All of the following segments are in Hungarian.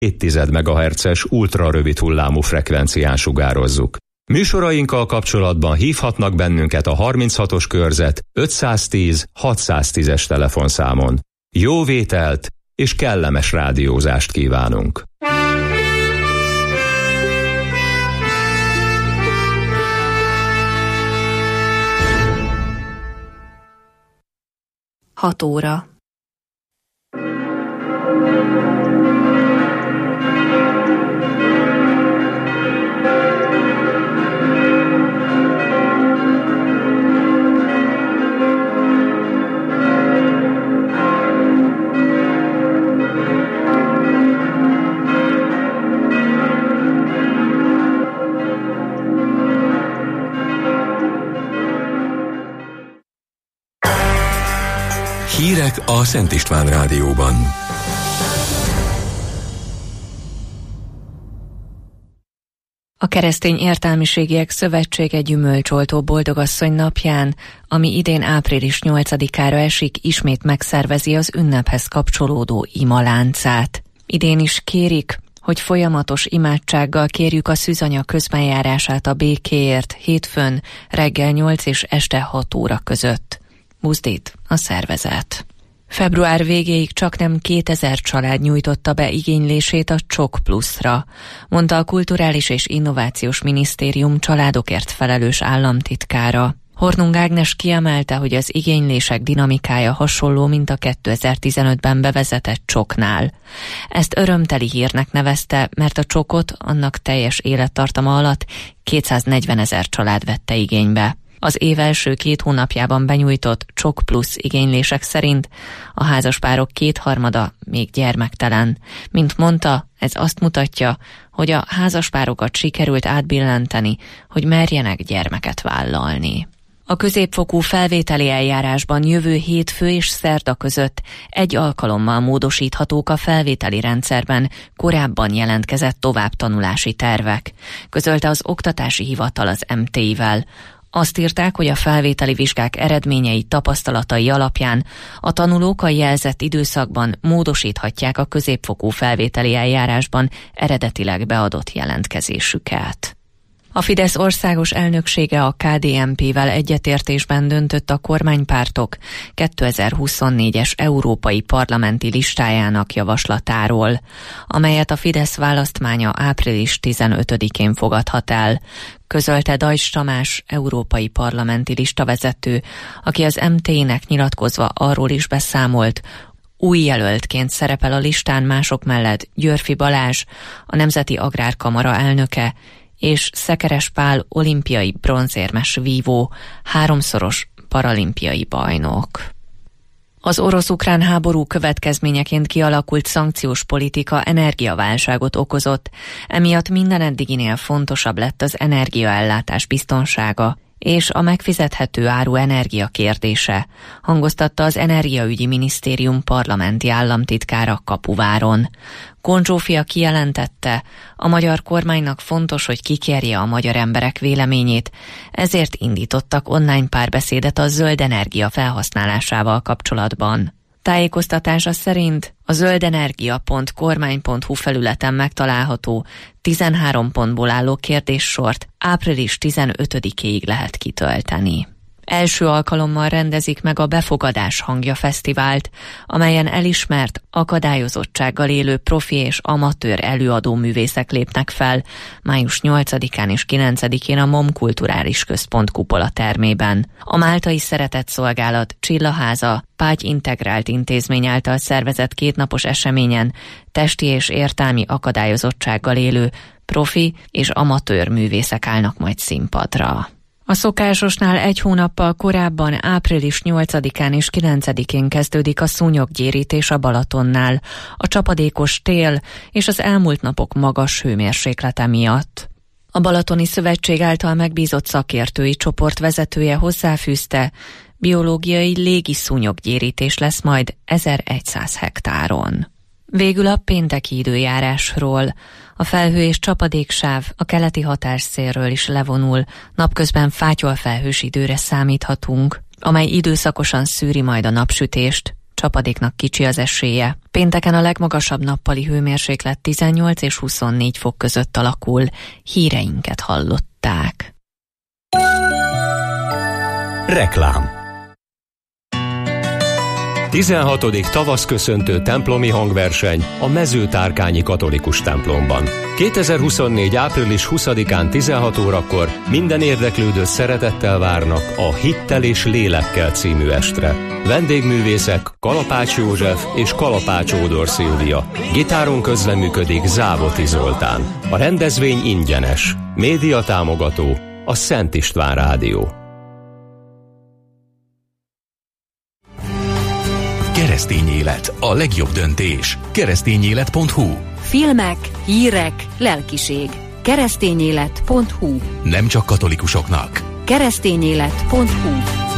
2,7 MHz-es ultrarövid hullámú frekvencián sugározzuk. Műsorainkkal kapcsolatban hívhatnak bennünket a 36-os körzet 510 610-es telefonszámon. Jó vételt és kellemes rádiózást kívánunk! Hat óra. Hírek a Szent István Rádióban. A Keresztény Értelmiségiek Szövetsége gyümölcsoltó boldogasszony napján, ami idén április 8-ára esik, ismét megszervezi az ünnephez kapcsolódó imaláncát. Idén is kérik, hogy folyamatos imádsággal kérjük a szűzanya közbenjárását a békéért hétfőn reggel 8 és este 6 óra között. Buzdít a szervezet. Február végéig csaknem 2000 család nyújtotta be igénylését a Csok Pluszra, mondta a Kulturális és Innovációs Minisztérium családokért felelős államtitkára. Hornung Ágnes kiemelte, hogy az igénylések dinamikája hasonló, mint a 2015-ben bevezetett Csoknál. Ezt örömteli hírnek nevezte, mert a Csokot annak teljes élettartama alatt 240 000 család vette igénybe. Az év első 2 hónapjában benyújtott Csok Plusz igénylések szerint a házaspárok 2/3 még gyermektelen. Mint mondta, ez azt mutatja, hogy a házaspárokat sikerült átbillenteni, hogy merjenek gyermeket vállalni. A középfokú felvételi eljárásban jövő hétfő és szerda között 1 alkalommal módosíthatók a felvételi rendszerben korábban jelentkezett továbbtanulási tervek, közölte az Oktatási Hivatal az MT-vel. Azt írták, hogy a felvételi vizsgák eredményei tapasztalatai alapján a tanulók a jelzett időszakban módosíthatják a középfokú felvételi eljárásban eredetileg beadott jelentkezésüket. A Fidesz országos elnöksége a KDNP-vel egyetértésben döntött a kormánypártok 2024-es európai parlamenti listájának javaslatáról, amelyet a Fidesz választmánya április 15-én fogadhat el, közölte Dajcs Tamás európai parlamenti listavezető, aki az MT-nek nyilatkozva arról is beszámolt, új jelöltként szerepel a listán mások mellett Györfi Balázs, a Nemzeti Agrárkamara elnöke, és Szekeres Pál olimpiai bronzérmes vívó, 3-szoros paralimpiai bajnok. Az orosz-ukrán háború következményeként kialakult szankciós politika energiaválságot okozott, emiatt minden eddiginél fontosabb lett az energiaellátás biztonsága és a megfizethető áru energia kérdése, hangoztatta az Energiaügyi Minisztérium parlamenti államtitkára Kapuváron. Kohn Zsófia kijelentette, a magyar kormánynak fontos, hogy kikérje a magyar emberek véleményét, ezért indítottak online párbeszédet a zöld energia felhasználásával kapcsolatban. Tájékoztatása szerint a zöldenergia.kormány.hu felületen megtalálható 13 pontból álló kérdéssort április 15-éig lehet kitölteni. Első alkalommal rendezik meg a Befogadás hangja fesztivált, amelyen elismert, akadályozottsággal élő profi és amatőr előadó művészek lépnek fel május 8-án és 9-én a MOM Kulturális Központ kupola termében. A Máltai Szeretetszolgálat Csillaháza Págy Integrált Intézmény által szervezett 2 napos eseményen testi és értelmi akadályozottsággal élő profi és amatőr művészek állnak majd színpadra. A szokásosnál 1 hónappal korábban április 8-án és 9-én kezdődik a szúnyoggyérítés a Balatonnál, a csapadékos tél és az elmúlt napok magas hőmérséklete miatt. A Balatoni Szövetség által megbízott szakértői csoport vezetője hozzáfűzte, biológiai légi szúnyoggyérítés lesz majd 1100 hektáron. Végül a pénteki időjárásról. A felhő és csapadéksáv a keleti hatásszélről is levonul, napközben fátyolfelhős időre számíthatunk, amely időszakosan szűri majd a napsütést, csapadéknak kicsi az esélye. Pénteken a legmagasabb nappali hőmérséklet 18 és 24 fok között alakul. Híreinket hallották. Reklám. 16. tavaszköszöntő templomi hangverseny a Mezőtárkányi Katolikus templomban. 2024. április 20-án 16 órakor minden érdeklődőt szeretettel várnak a Hittel és Lélekkel című estre. Vendégművészek Kalapács József és Kalapács Ódor Szilvia. Gitáron közreműködik Závoti Zoltán. A rendezvény ingyenes. Média támogató a Szent István Rádió. Keresztény élet, a legjobb döntés. Keresztényélet.hu. Filmek, hírek, lelkiség. Keresztényélet.hu. Nem csak katolikusoknak. Keresztényélet.hu.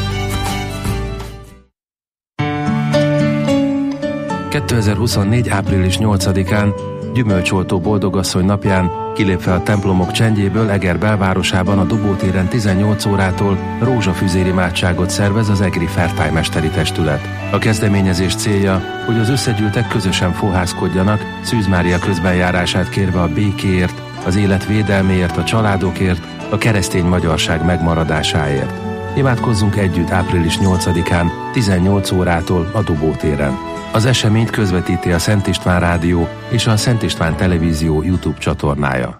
2024. április 8-án, gyümölcsoltó boldogasszony napján, kilépve a templomok csendjéből Eger belvárosában a Dobótéren 18 órától rózsafüzér imádságot szervez az egri Fertály-mesteri testület. A kezdeményezés célja, hogy az összegyűltek közösen fohászkodjanak, Szűz Mária közbenjárását kérve a békéért, az élet védelméért, a családokért, a keresztény magyarság megmaradásáért. Imádkozzunk együtt április 8-án, 18 órától a Dobótéren. Az eseményt közvetíti a Szent István Rádió és a Szent István Televízió YouTube csatornája.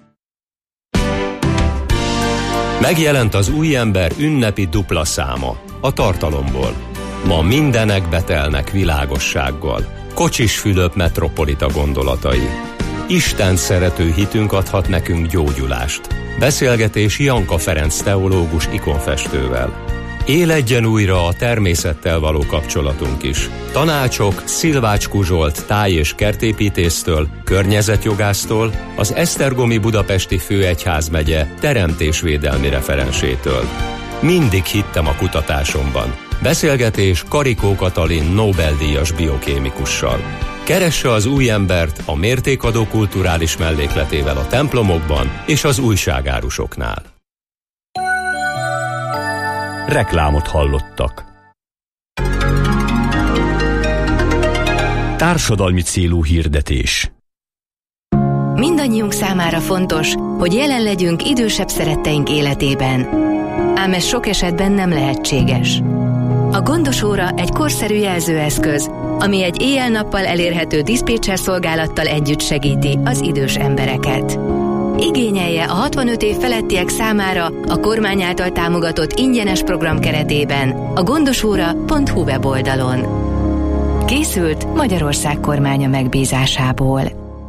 Megjelent az új ember ünnepi dupla száma, a tartalomból. Ma mindenek betelnek világossággal. Kocsis Fülöp metropolita gondolatai. Isten szerető hitünk adhat nekünk gyógyulást. Beszélgetés Janka Ferenc teológus ikonfestővel. Éledjen újra a természettel való kapcsolatunk is. Tanácsok Szilvácskó Zsolt táj- és kertépítésztől, környezetjogásztól, az Esztergomi Budapesti Főegyházmegye teremtésvédelmi referensétől. Mindig hittem a kutatásomban. Beszélgetés Karikó Katalin Nobel-díjas biokémikussal. Keresse az új embert a mértékadó kulturális mellékletével a templomokban és az újságárusoknál. Reklámot hallottak. Társadalmi célú hirdetés. Mindannyiunk számára fontos, hogy jelen legyünk idősebb szeretteink életében. Ám ez sok esetben nem lehetséges. A Gondos Óra egy korszerű jelzőeszköz, ami egy éjjel-nappal elérhető diszpécser szolgálattal együtt segíti az idős embereket. Igényelje a 65 év felettiek számára a kormány által támogatott ingyenes program keretében a gondosóra.hu weboldalon. Készült Magyarország kormánya megbízásából.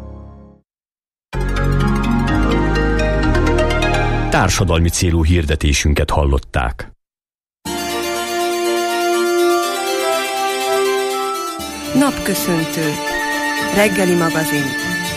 Társadalmi célú hirdetésünket hallották. Napköszöntő. Reggeli magazin.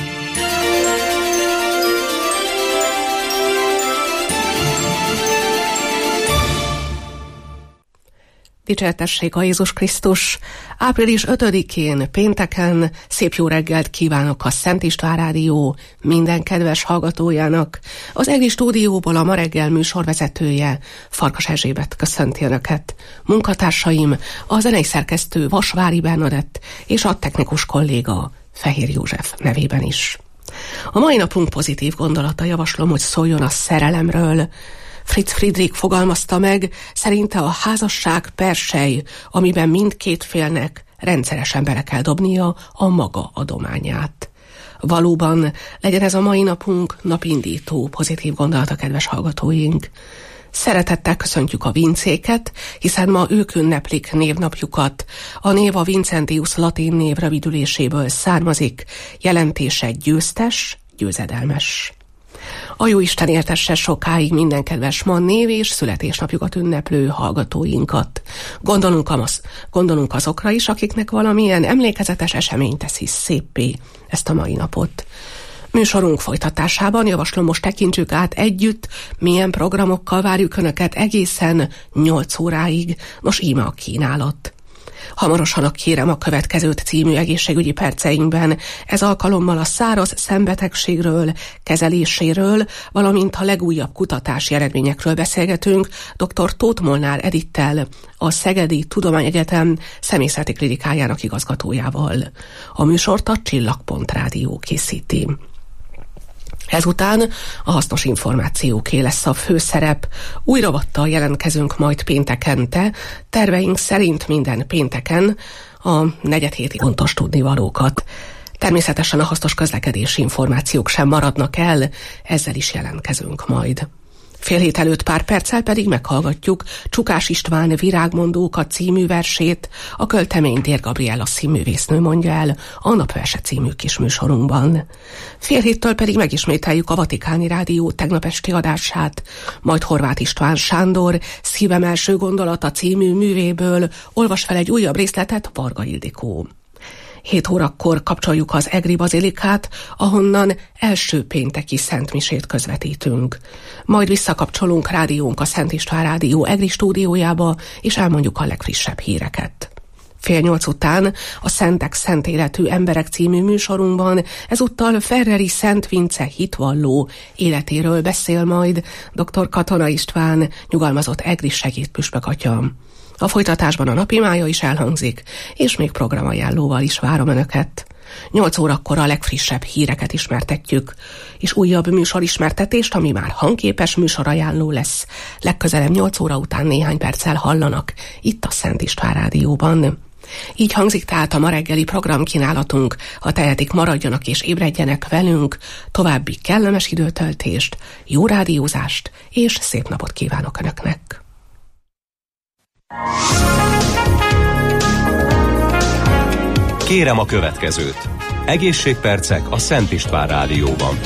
Dicsértessék a Jézus Krisztus! Április 5-én, pénteken szép jó reggelt kívánok a Szent István Rádió minden kedves hallgatójának. Az EGRI stúdióból a ma reggel műsorvezetője, Farkas Erzsébet köszönti Önöket. Munkatársaim, a zenei szerkesztő Vasvári Bernadett és a technikus kolléga Fehér József nevében is. A mai napunk pozitív gondolata, javaslom, hogy szóljon a szerelemről. Fritz Friedrich fogalmazta meg, szerinte a házasság persely, amiben mindkét félnek rendszeresen bele kell dobnia a maga adományát. Valóban legyen ez a mai napunk napindító pozitív gondolata, kedves hallgatóink. Szeretettel köszöntjük a Vincéket, hiszen ma ők ünneplik névnapjukat. A név a Vincentius latin név rövidüléséből származik, jelentése győztes, győzedelmes. A Jóisten értesse sokáig minden kedves ma név és születésnapjukat ünneplő hallgatóinkat. Gondolunk azokra is, akiknek valamilyen emlékezetes esemény teszi széppé ezt a mai napot. Műsorunk folytatásában javaslom, most tekintsük át együtt, milyen programokkal várjuk Önöket egészen 8 óráig. Nos, íme a kínálat. Hamarosan a Kérem a következőt című egészségügyi perceinkben. Ez alkalommal a száraz szembetegségről, kezeléséről, valamint a legújabb kutatási eredményekről beszélgetünk dr. Tóth Molnár Edittel, a Szegedi Tudományegyetem személyzeti klinikájának igazgatójával. A műsort a Csillagpont Rádió készíti. Ezután a hasznos információké lesz a főszerep. Új rovattal jelentkezünk majd péntekente, terveink szerint minden pénteken a negyedhéti fontos tudnivalókat. Természetesen a hasznos közlekedési információk sem maradnak el, ezzel is jelentkezünk majd. Fél hét előtt pár perccel pedig meghallgatjuk Csukás István Virágmondókat című versét, a költemény Dér Gabriella színművésznő mondja el a Napverse című kis műsorunkban. Fél héttől pedig megismételjük a Vatikáni Rádió tegnap esti adását, majd Horváth István Sándor Szívem első gondolata című művéből olvas fel egy újabb részletet Varga Ildikó. 7 órakor kapcsoljuk az Egri Bazilikát, ahonnan első pénteki szentmisét közvetítünk. Majd visszakapcsolunk rádiónk a Szent István Rádió Egri stúdiójába, és elmondjuk a legfrissebb híreket. 7:30 után a Szentek Szent Életű Emberek című műsorunkban ezúttal Ferreri Szent Vince hitvalló életéről beszél majd dr. Katona István, nyugalmazott egri segédpüspök atya. A folytatásban a napi mája is elhangzik, és még programajánlóval is várom Önöket. 8 órakor a legfrissebb híreket ismertetjük, és újabb műsorismertetést, ami már hangképes műsorajánló lesz. Legközelebb 8 óra után néhány perccel hallanak, itt a Szent István Rádióban. Így hangzik tehát a ma reggeli programkínálatunk. Ha tehetik, maradjanak és ébredjenek velünk. További kellemes időtöltést, jó rádiózást, és szép napot kívánok Önöknek! Kérem a következőt. Egészségpercek a Szent István Rádióban.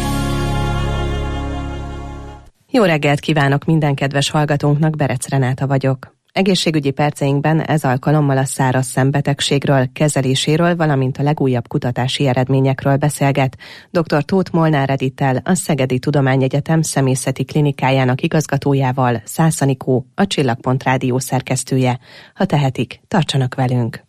Jó reggelt kívánok minden kedves hallgatónknak, Berec Renáta vagyok. Egészségügyi perceinkben ez alkalommal a száraz szembetegségről, kezeléséről, valamint a legújabb kutatási eredményekről beszélget dr. Tóth Molnár Edittel, a Szegedi Tudományegyetem személyzeti klinikájának igazgatójával, Szász Anikó, a Csillagpont Rádió szerkesztője. Ha tehetik, tartsanak velünk!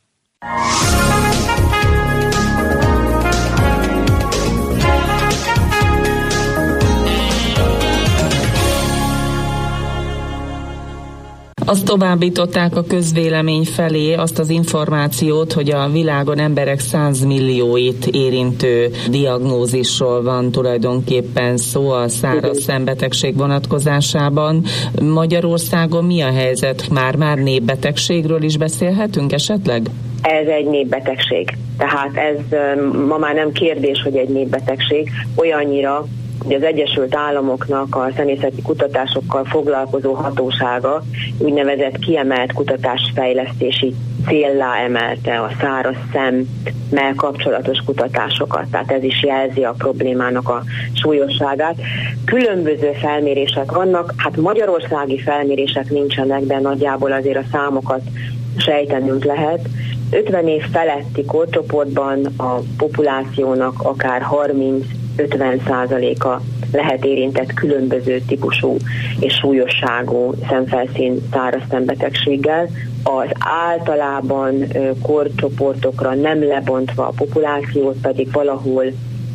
Azt továbbították a közvélemény felé azt az információt, hogy a világon emberek 100 millióit érintő diagnózisról van tulajdonképpen szó a száraz szembetegség vonatkozásában. Magyarországon mi a helyzet? Már népbetegségről is beszélhetünk esetleg? Ez egy népbetegség. Tehát ez ma már nem kérdés, hogy egy népbetegség, olyannyira, hogy az Egyesült Államoknak a személyzeti kutatásokkal foglalkozó hatósága úgynevezett kiemelt kutatásfejlesztési céllá emelte a száraz szemmel kapcsolatos kutatásokat. Tehát ez is jelzi a problémának a súlyosságát. Különböző felmérések vannak, hát magyarországi felmérések nincsenek, de nagyjából azért a számokat sejtenünk lehet. 50 év feletti korcsoportban a populációnak akár 30-50%-a lehet érintett különböző típusú és súlyosságú szemfelszín száraz szembetegséggel. Az általában korcsoportokra nem lebontva a populációt pedig valahol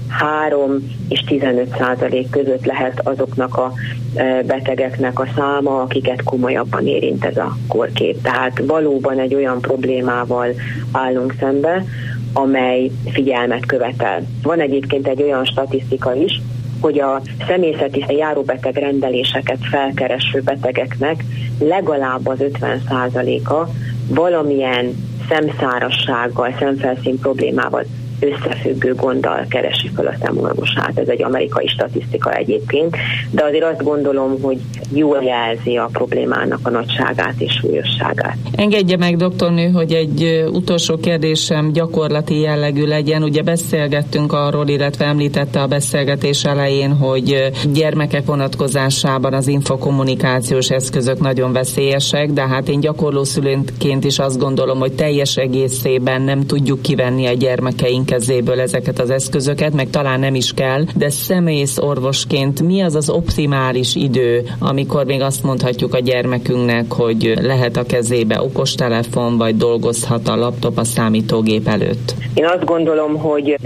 3 és 15% között lehet azoknak a betegeknek a száma, akiket komolyabban érint ez a korkép. Tehát valóban egy olyan problémával állunk szembe, amely figyelmet követel. Van egyébként egy olyan statisztika is, hogy a személyzeti járóbeteg rendeléseket felkereső betegeknek legalább az 50%-a valamilyen szemszárassággal, szemfelszín problémával összefüggő gonddal keresi fel a szemorvosát. Ez egy amerikai statisztika egyébként, de azért azt gondolom, hogy jól jelzi a problémának a nagyságát és súlyosságát. Engedje meg, doktornő, hogy egy utolsó kérdésem gyakorlati jellegű legyen. Ugye beszélgettünk arról, illetve említette a beszélgetés elején, hogy gyermekek vonatkozásában az infokommunikációs eszközök nagyon veszélyesek, de hát én gyakorló szülőként is azt gondolom, hogy teljes egészében nem tudjuk kivenni a gyermekeink kezéből ezeket az eszközöket, meg talán nem is kell, de szemész orvosként mi az az optimális idő, amikor még azt mondhatjuk a gyermekünknek, hogy lehet a kezébe okostelefon, vagy dolgozhat a laptop, a számítógép előtt? Én azt gondolom, hogy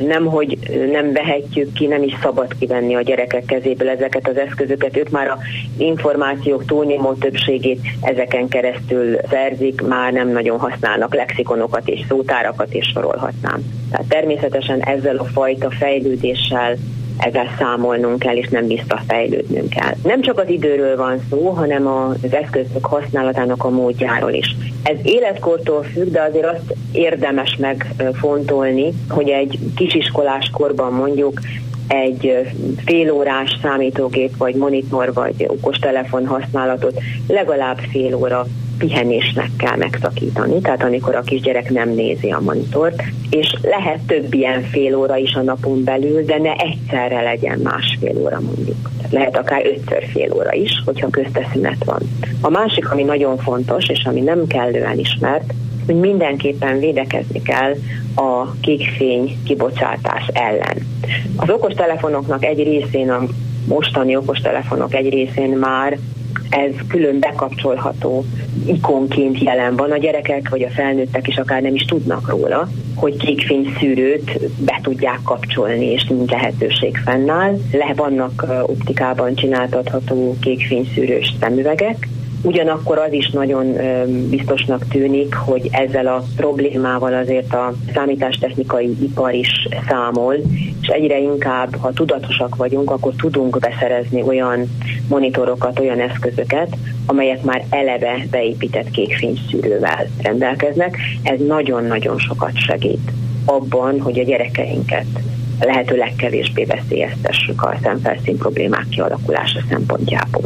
nem vehetjük ki, nem is szabad kivenni a gyerekek kezéből ezeket az eszközöket. Ők már az információk túlnyomó többségét ezeken keresztül szerzik, már nem nagyon használnak lexikonokat és szótárakat, és sorolhatnám. Tehát természetesen ezzel a fajta fejlődéssel ezzel számolnunk kell, és nem visszafejlődnünk kell. Nem csak az időről van szó, hanem az eszközök használatának a módjáról is. Ez életkortól függ, de azért azt érdemes megfontolni, hogy egy kisiskolás korban mondjuk egy félórás számítógép, vagy monitor, vagy okostelefon használatot legalább fél óra pihenésnek kell megszakítani, tehát amikor a kisgyerek nem nézi a monitort, és lehet több ilyen fél óra is a napon belül, de ne egyszerre legyen másfél óra mondjuk. Tehát lehet akár 5-ször fél óra is, hogyha közte szünet van. A másik, ami nagyon fontos, és ami nem kellően ismert, hogy mindenképpen védekezni kell a kékfény kibocsátás ellen. Az okostelefonoknak egy részén, a mostani okostelefonok egy részén már ez külön bekapcsolható ikonként jelen van. A gyerekek vagy a felnőttek is akár nem is tudnak róla, hogy kékfényszűrőt be tudják kapcsolni, és nincs lehetőség fennáll. Vannak optikában csináltatható kékfényszűrős szemüvegek. Ugyanakkor az is nagyon biztosnak tűnik, hogy ezzel a problémával azért a számítástechnikai ipar is számol, és egyre inkább, ha tudatosak vagyunk, akkor tudunk beszerezni olyan monitorokat, olyan eszközöket, amelyek már eleve beépített kékfényszűrővel rendelkeznek. Ez nagyon-nagyon sokat segít abban, hogy a gyerekeinket lehető legkevésbé veszélyeztessük a szemfelszín problémák kialakulása szempontjából.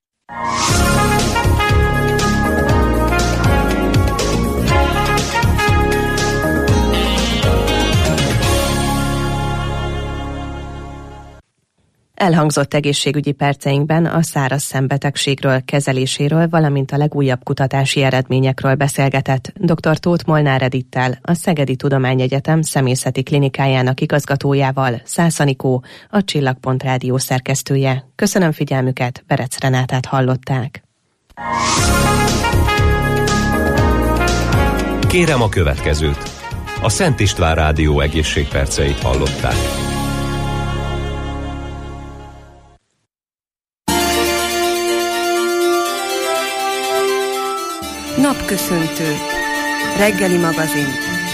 Elhangzott egészségügyi perceinkben a száraz szembetegségről, kezeléséről, valamint a legújabb kutatási eredményekről beszélgetett dr. Tóth Molnár Edittel, a Szegedi Tudományegyetem Szemészeti Klinikájának igazgatójával, Szász Anikó, a Csillagpont Rádió szerkesztője. Köszönöm figyelmüket, Berec Renátát hallották. Kérem a következőt. A Szent István Rádió egészségperceit hallották. Napköszöntő. Reggeli magazin.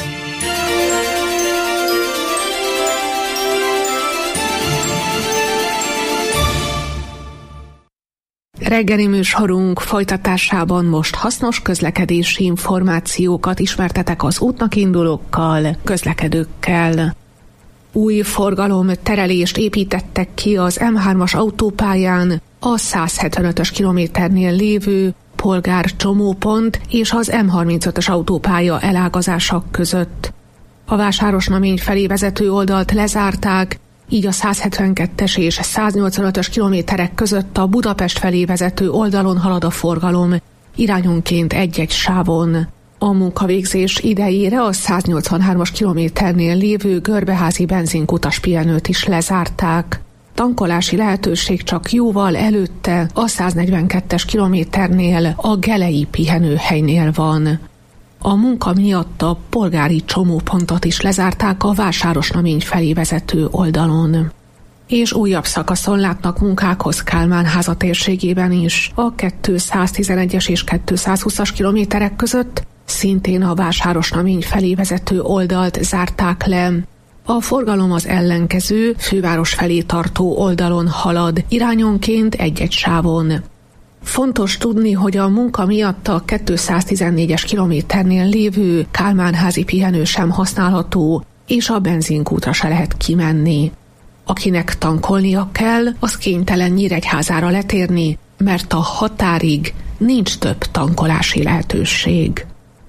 Reggeli műsorunk folytatásában most hasznos közlekedési információkat ismertetek az útnak indulókkal, közlekedőkkel. Új forgalomterelést építettek ki az M3-as autópályán a 175-ös kilométernél lévő polgárcsomópont és az M35-ös autópálya elágazások között. A Vásárosnamény felé vezető oldalt lezárták, így a 172-es és 185-ös kilométerek között a Budapest felé vezető oldalon halad a forgalom, irányonként egy-egy sávon. A munkavégzés idejére a 183-as kilométernél lévő Görbeházi benzinkutas pihenőt is lezárták. Tankolási lehetőség csak jóval előtte a 142-es kilométernél a Gelei pihenőhelynél van. A munka miatt a polgári csomópontot is lezárták a Vásárosnamény felé vezető oldalon. És újabb szakaszon látnak munkákhoz Kálmán háza térségében is. A 211-es és 220-as kilométerek között szintén a Vásárosnamény felé vezető oldalt zárták le. A forgalom az ellenkező, főváros felé tartó oldalon halad, irányonként egy-egy sávon. Fontos tudni, hogy a munka miatt a 214-es kilométernél lévő Kálmánházi pihenő sem használható, és a benzinkútra se lehet kimenni. Akinek tankolnia kell, az kénytelen Nyíregyházára letérni, mert a határig nincs több tankolási lehetőség.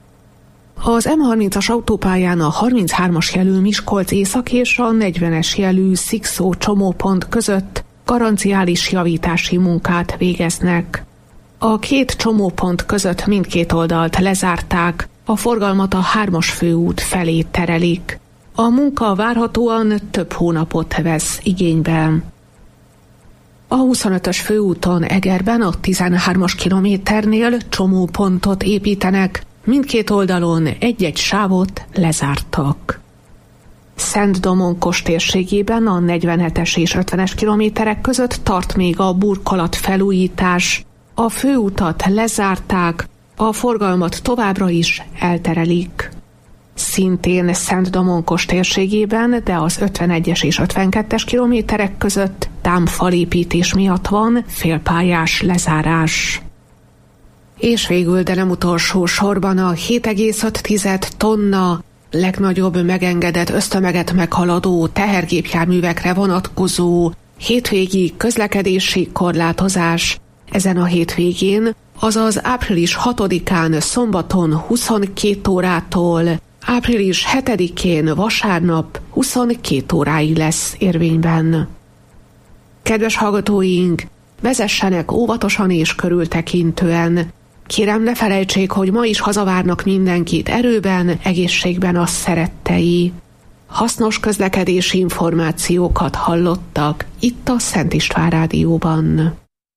Az M30-as autópályán a 33-as jelű Miskolc észak és a 40-es jelű Szikszó csomópont között garanciális javítási munkát végeznek. A két csomópont között mindkét oldalt lezárták, a forgalmat a 3-as főút felé terelik. A munka várhatóan több hónapot vesz igénybe. A 25-ös főúton Egerben a 13-as kilométernél csomópontot építenek, mindkét oldalon egy-egy sávot lezártak. Szent-Domonkos térségében a 47-es és 50-es kilométerek között tart még a burkolat felújítás. A főutat lezárták, a forgalmat továbbra is elterelik. Szintén Szent-Domonkos térségében, de az 51-es és 52-es kilométerek között támfalépítés miatt van félpályás lezárás. És végül, de nem utolsó sorban a 7,5 tonna legnagyobb megengedett össztömeget meghaladó tehergépjárművekre vonatkozó hétvégi közlekedési korlátozás ezen a hétvégén, azaz április 6-án szombaton 22 órától április 7-én vasárnap 22 óráig lesz érvényben. Kedves hallgatóink, vezessenek óvatosan és körültekintően. Kérem, ne felejtsék, hogy ma is hazavárnak mindenkit erőben, egészségben a szerettei. Hasznos közlekedési információkat hallottak itt a Szent István Rádióban.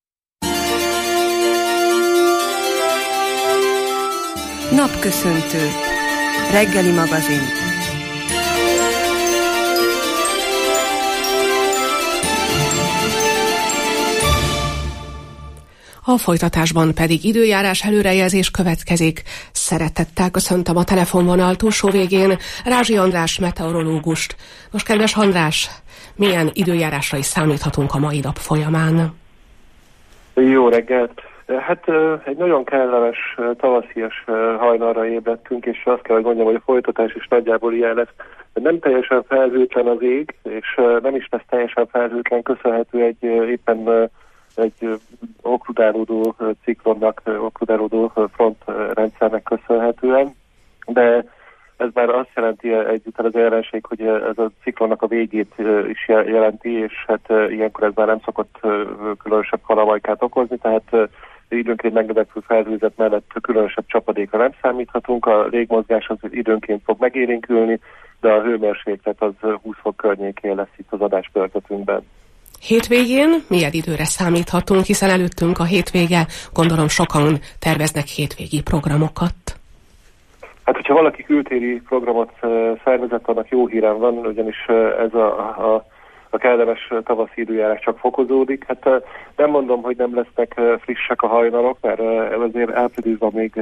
Napköszöntő. Reggeli magazin. A folytatásban pedig időjárás előrejelzés következik. Szeretettel köszöntöm a telefonvonal túlsó végén Rázsi András meteorológust. Most, kedves András, milyen időjárásra is számíthatunk a mai nap folyamán? Jó reggelt! Hát egy nagyon kellemes, tavaszias hajnalra ébredtünk, és azt kell, hogy mondjam, hogy a folytatás is nagyjából ilyen lesz. Nem teljesen felhőtlen az ég, és nem is lesz teljesen felhőtlen, köszönhető éppen egy okludálódó ciklonnak, okludálódó frontrendszernek köszönhetően, de ez már azt jelenti egyúttal az ellenség, hogy ez a ciklonnak a végét is jelenti, és hát ilyenkor ez már nem szokott különösebb kalamajkát okozni, tehát időnként megnövekvő felhőzet mellett különösebb csapadékra nem számíthatunk, a légmozgás az időnként fog megélénkülni, de a hőmérséklet az 20 fok környékén lesz itt az adáskörzetünkben. Hétvégén milyen időre számíthatunk, hiszen előttünk a hétvége, gondolom sokan terveznek hétvégi programokat. Hát, hogyha valaki kültéri programot szervezett, annak jó hírem van, ugyanis ez a kellemes tavaszi időjárás csak fokozódik. Hát nem mondom, hogy nem lesznek frissek a hajnalok, mert azért áprilisban még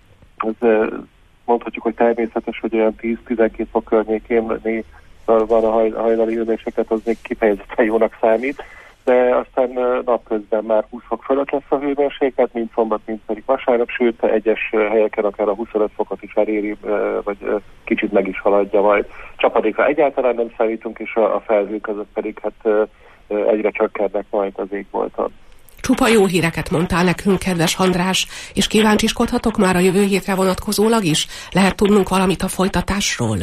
mondhatjuk, hogy természetes, hogy olyan 10-12 fok környékén van a hajnali hőmérséklet, az még kifejezetten jónak számít, de aztán napközben már 20 fok fölött lesz a hőmérséklet, mind szombat, mind pedig vasárnap, sőt egyes helyeken akár a 25 fokot is eléri, vagy kicsit meg is haladja majd. Csapadékra egyáltalán nem számítunk, és a felhők között pedig hát egyre csökkennek majd az égbolton. Csupa jó híreket mondtál nekünk, kedves András, és kíváncsiskodhatok már a jövő hétre vonatkozólag is? Lehet tudnunk valamit a folytatásról?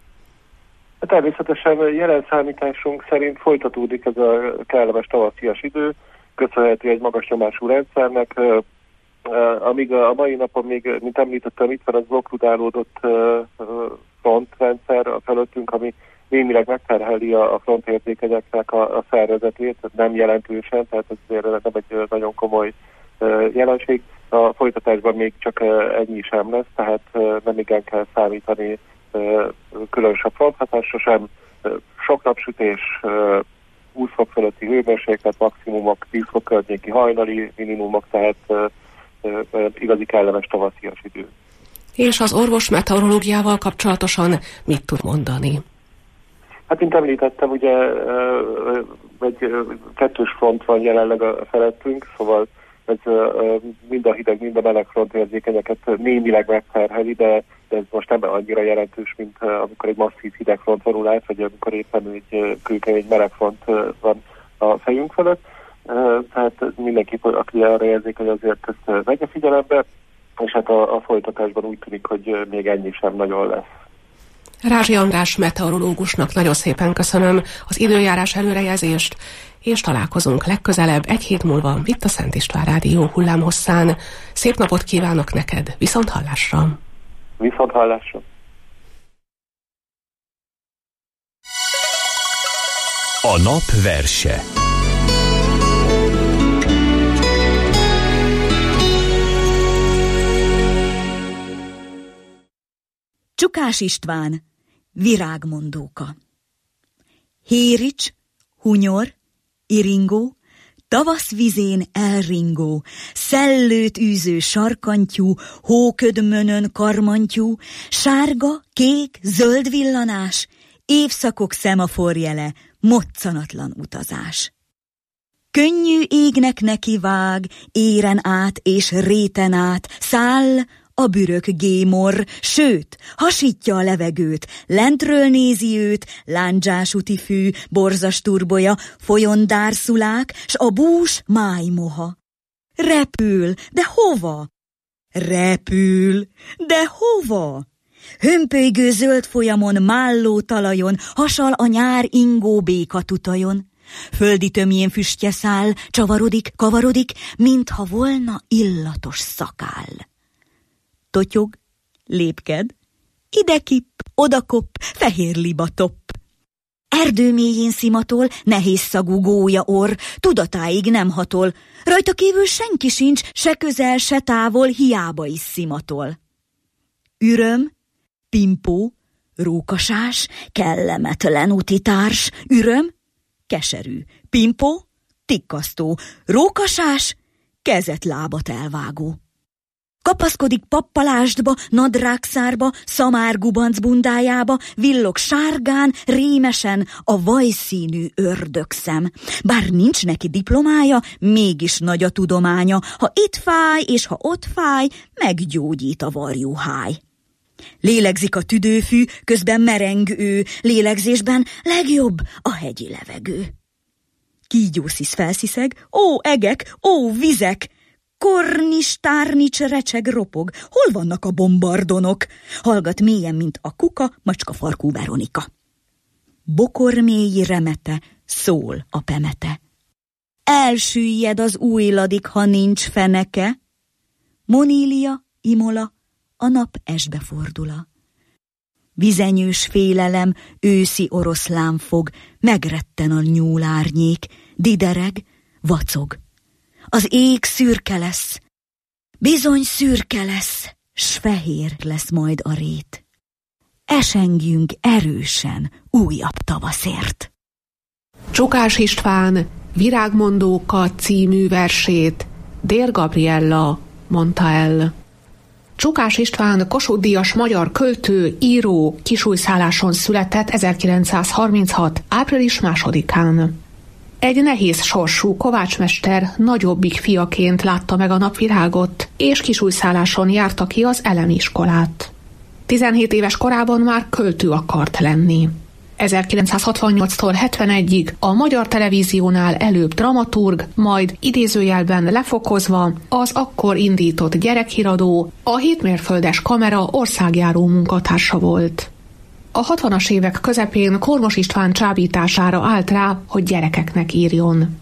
Természetesen jelen számításunk szerint folytatódik ez a kellemes tavaszias idő, köszönhető egy magas nyomású rendszernek, amíg a mai napon még, mint említettem, itt van az okludálódott frontrendszer a felöttünk, ami némileg megterheli a frontérzékenyeknek a szervezetét, nem jelentősen, tehát ez azért nem egy nagyon komoly jelenség. A folytatásban még csak ennyi sem lesz, tehát nem igen kell számítani különösebb fronthatásra sem, sok napsütés, 20 fok fölötti hőmérséklet, maximumok, 10 fok környéki hajnali minimumok, tehát igazi kellemes tavaszias idő. És az orvos meteorológiával kapcsolatosan mit tud mondani? Hát, mint említettem, ugye egy kettős front van jelenleg a felettünk, szóval ez mind a hideg, mind a meleg frontérzékenyeket némileg megterheli, de ez most nem annyira jelentős, mint amikor egy masszív hidegfront vonul át, vagy amikor éppen egy kőkemény melegfront van a fejünk fölött. Tehát mindenki, aki arra érzékeny, azért ezt vegye figyelembe, és hát a folytatásban úgy tűnik, hogy még ennyi sem nagyon lesz. Rázsi András meteorológusnak nagyon szépen köszönöm az időjárás előrejelzést, és találkozunk legközelebb egy hét múlva itt a Szent István Rádió hullámhosszán. Szép napot kívánok neked, viszont hallásra! Viszont hallásra! A nap verse. Csukás István, virágmondóka. Hérics, hunyor, iringó, tavasz vizén elringó, szellőt űző sarkantyú, hóködmönön karmantyú, sárga, kék, zöld villanás, évszakok szemaforjele, moccanatlan utazás. Könnyű égnek neki vág, éren át és réten át, száll a bürök gémor, sőt, hasítja a levegőt, lentről nézi őt, lándzsás utifű, borzas turbolya, folyondárszulák, s a bús májmoha. Repül, de hova? Repül, de hova? Hömpölygő zöld folyamon, málló talajon, hasal a nyár ingó békatutajon. Földi tömjén füstje száll, csavarodik, kavarodik, mintha volna illatos szakál. Totyog, lépked, ide kipp, oda kopp, fehér liba topp. Erdő mélyén szimatol, nehéz szagú gólya orr, tudatáig nem hatol, rajta kívül senki sincs, se közel, se távol, hiába is szimatol. Üröm, pimpó, rókasás, kellemetlen utitárs, üröm, keserű, pimpó, tikkasztó, rókasás, kezet-lábat elvágó. Kapaszkodik pappalástba, nadrágszárba, szamárgubanc bundájába, villog sárgán, rémesen a vajszínű ördögszem. Bár nincs neki diplomája, mégis nagy a tudománya. Ha itt fáj, és ha ott fáj, meggyógyít a varjúháj. Lélegzik a tüdőfű, közben mereng ő, lélegzésben legjobb a hegyi levegő. Kígyószisz felsziszeg, ó egek, ó vizek, kornis, tárnics, recseg, ropog. Hol vannak a bombardonok? Hallgat mélyen, mint a kuka, macska farkú Veronika. Bokor mély remete, szól a pemete. Elsüllyed az újladik, ha nincs feneke. Monília, Imola, a nap esbe fordula. Vizenyős félelem, őszi oroszlán fog, megretten a nyúlárnyék, didereg, vacog. Az ég szürke lesz, bizony szürke lesz, s fehér lesz majd a rét. Esengjünk erősen újabb tavaszért. Csukás István Virágmondóka című versét Dér Gabriella mondta el. Csukás István Kossuth-díjas magyar költő, író, Kisújszálláson született 1936. április 2-án. Egy nehéz sorsú kovácsmester nagyobbik fiaként látta meg a napvilágot, és Kisújszálláson járta ki az elemi iskolát. 17 éves korában már költő akart lenni. 1968-tól 71-ig a Magyar Televíziónál előbb dramaturg, majd idézőjelben lefokozva az akkor indított gyerekhíradó, a 7 mérföldes kamera országjáró munkatársa volt. A 60-as évek közepén Kormos István csábítására állt rá, hogy gyerekeknek írjon.